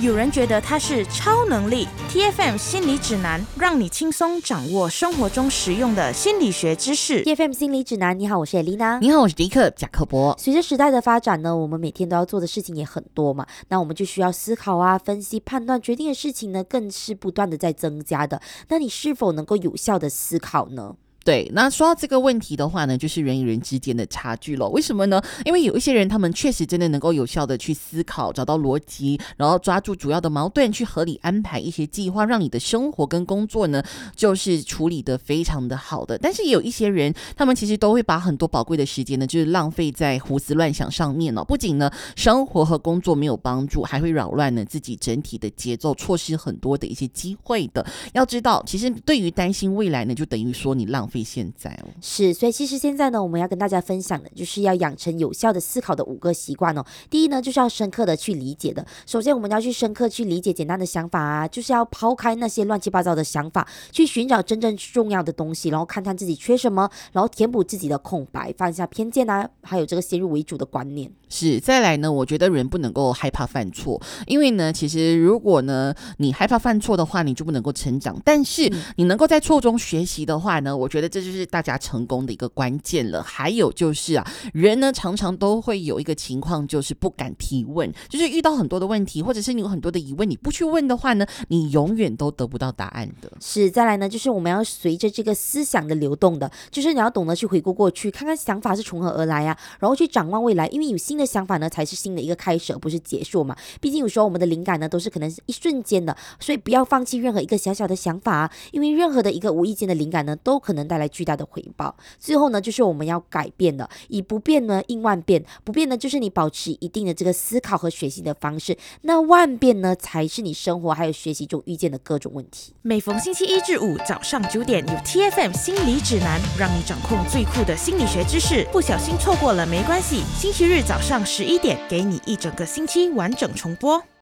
有人觉得它是超能力。 TFM 心理指南，让你轻松掌握生活中实用的心理学知识。 TFM 心理指南，你好，我是 Elena。 你好，我是迪克贾克伯。 随着时代的发展呢，我们每天都要做的事情也很多嘛，那我们就需要思考啊、分析、判断、决定的事情呢，更是不断的在增加的。那你是否能够有效的思考呢？ 对，那说到这个问题的话呢，就是人与人之间的差距了。为什么呢？因为有一些人他们确实真的能够有效的去思考，找到逻辑，然后抓住主要的矛盾，去合理安排一些计划，让你的生活跟工作呢就是处理得非常的好的。但是也有一些人，他们其实都会把很多宝贵的时间呢就是浪费在胡思乱想上面哦。不仅呢生活和工作没有帮助，还会扰乱呢自己整体的节奏，错失很多的一些机会的。要知道，其实对于担心未来呢，就等于说你浪费现在哦。 是，所以其实现在呢，我们要跟大家分享的就是要养成有效的思考的5个习惯哦。第一呢，就是要深刻的去理解的。首先，我们要去深刻去理解简单的想法啊，就是要抛开那些乱七八糟的想法，去寻找真正重要的东西，然后看看自己缺什么，然后填补自己的空白，放下偏见啊，还有这个先入为主的观念。 是，再来呢，我觉得人不能够害怕犯错，因为呢，其实如果呢你害怕犯错的话，你就不能够成长。但是你能够在错中学习的话呢，我觉得这就是大家成功的一个关键了。还有就是啊，人呢常常都会有一个情况，就是不敢提问，就是遇到很多的问题，或者是你有很多的疑问，你不去问的话呢，你永远都得不到答案的。 是，再来呢，就是我们要随着这个思想的流动的，就是你要懂得去回顾过去，看看想法是从何而来啊，然后去展望未来，因为有新的想法呢，才是新的一个开始，而不是结束嘛。毕竟有时候我们的灵感呢，都是可能是一瞬间的，所以不要放弃任何一个小小的想法啊，因为任何的一个无意间的灵感呢，都可能带来巨大的回报。最后呢，就是我们要改变的，以不变呢应万变。不变呢，就是你保持一定的这个思考和学习的方式，那万变呢，才是你生活还有学习中遇见的各种问题。 每逢星期一至五早上9点，有 TFM 心理指南，让你掌控最酷的心理学知识。不小心错过了没关系，星期日早上11点，给你一整个星期完整重播。